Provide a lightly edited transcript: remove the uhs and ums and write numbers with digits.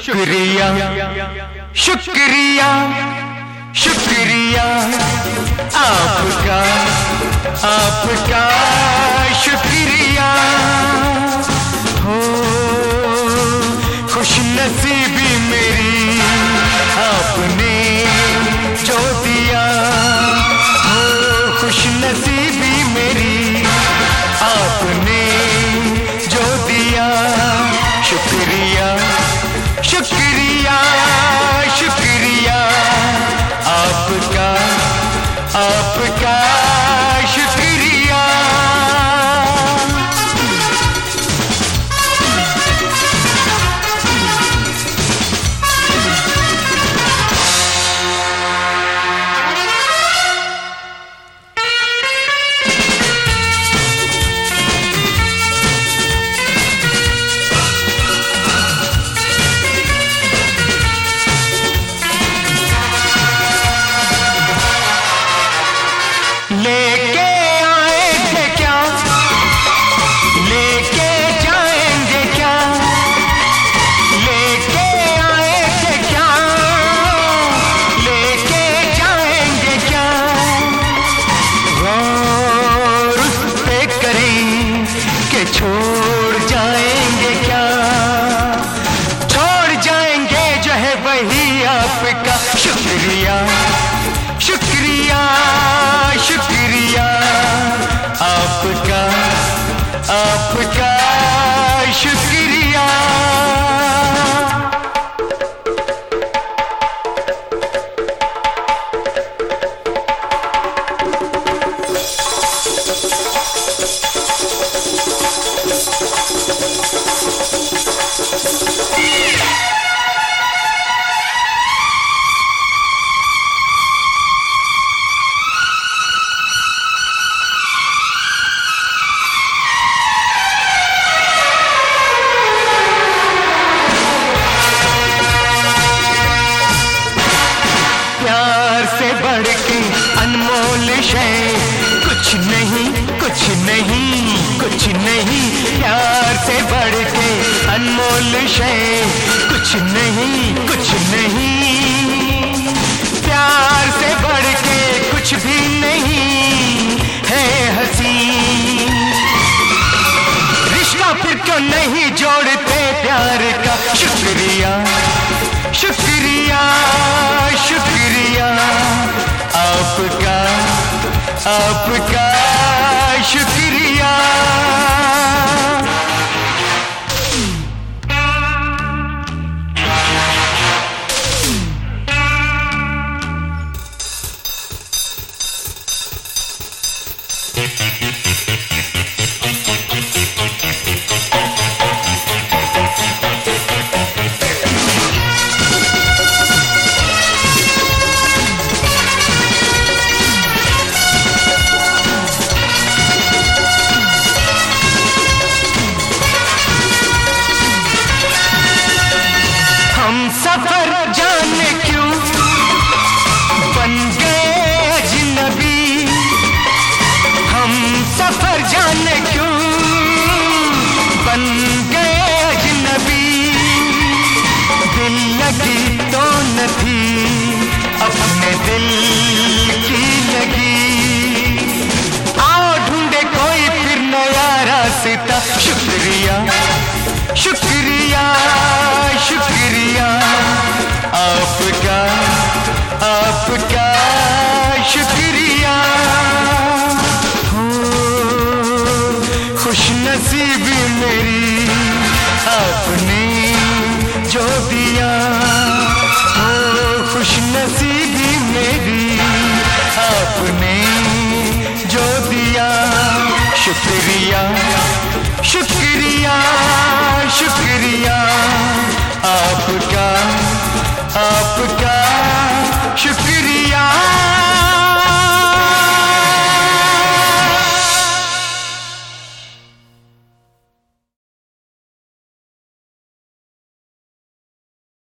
शुक्रिया शुक्रिया शुक्रिया आपका आपका शुक्रिया हो खुशनसीबी मेरी आपने जो दिया हो खुशनसीबी मेरी आपने जो दिया शुक्रिया शुक्रिया शुक्रिया आपका आपका शुक्रिया। लेके आएंगे क्या लेके जाएंगे क्या लेके आएंगे क्या लेके जाएंगे क्या गौर उस पे करें कि छोड़ जाएंगे क्या छोड़ जाएंगे जो है वही आपका शुक्रिया शुक्रिया शुक्रिया आपका आपका शुक्रिया। प्यार से बढ़ के अनमोल शय कुछ नहीं कुछ नहीं कुछ नहीं प्यार से बढ़ के अनमोल शय कुछ नहीं कुछ नहीं प्यार से बढ़ के कुछ भी नहीं है हंसी रिश्ता फिर क्यों नहीं जोड़ते प्यार का शुक्रिया शुक्रिया शुक्रिया आपका आपका शुक्रिया। हम सफर जाने क्यों बन गए अजनबी हम सफर जाने क्यों बन गए अजनबी दिल लगी तो न थी अपने दिल की लगी आओ ढूंढे कोई फिर नया रास्ता शुक्रिया शुक्रिया शुक्रिया आपका आपका शुक्रिया हो खुशनसीबी मेरी आपने जो दिया हो खुशनसीबी मेरी आपने जो दिया शुक्रिया शुक्रिया शुक्रिया आपका आपका